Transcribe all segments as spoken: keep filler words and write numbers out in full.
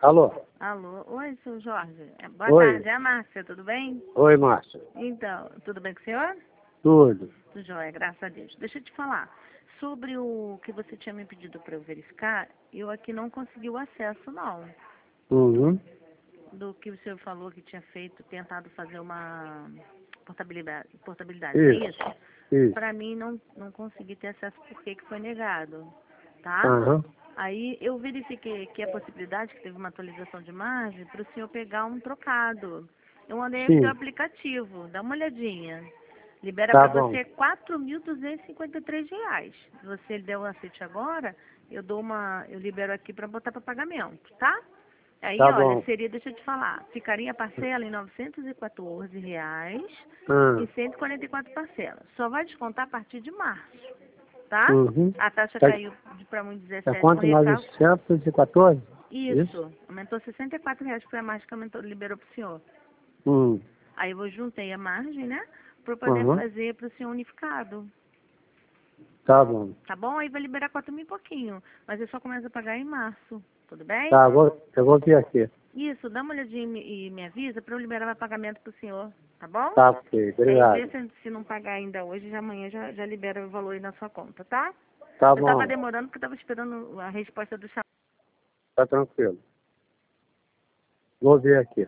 Alô? Alô, oi, seu Jorge. É, Boa Oi. tarde, é a Márcia, tudo bem? Oi, Márcia. Então, tudo bem com o senhor? Tudo. Tudo jóia, graças a Deus. Deixa eu te falar. Sobre o que você tinha me pedido para eu verificar, eu aqui não consegui o acesso, não. Uhum. Do que o senhor falou que tinha feito, tentado fazer uma portabilidade, portabilidade, não é Isso. isso? Isso. Para mim, não, não consegui ter acesso porque que foi negado, tá? Aham. Aí eu verifiquei aqui a possibilidade, que teve uma atualização de margem, para o senhor pegar um trocado. Eu mandei aqui o Sim. aplicativo, dá uma olhadinha. Libera Tá para bom. você quatro mil duzentos e cinquenta e três reais. Se você der o aceite agora, eu dou uma, eu libero aqui para botar para pagamento, tá? Aí, Tá olha, bom. seria, deixa eu te falar, ficaria a parcela em novecentos e quatorze reais Ah. e cento e quarenta e quatro parcelas. Só vai descontar a partir de março, tá? Uhum. A taxa Tá, caiu para um vírgula tá dezessete com quanto? recalque. novecentos e quatorze? Isso? Isso, aumentou sessenta e quatro reais, foi a margem que aumentou, liberou para o senhor. Hum. Aí eu juntei a margem, né, para poder Uhum. fazer para o senhor unificado, Tá bom. tá bom? Aí vai liberar quatro mil e pouquinho, mas eu só começo a pagar em março, tudo bem? Tá, vou, eu vou vir aqui. Isso, dá uma olhadinha e me, e me avisa para eu liberar o pagamento para o senhor, tá bom? Tá, ok. Aí vê Obrigado. se, se não pagar ainda hoje, já amanhã já, já libera o valor aí na sua conta, tá? Tá Eu tava bom. demorando porque eu tava esperando a resposta do chamado. Tá tranquilo. Vou vir aqui.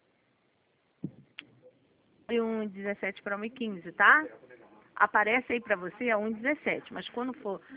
um dezessete para um e quinze, tá? Aparece aí pra você a um dezessete, mas quando for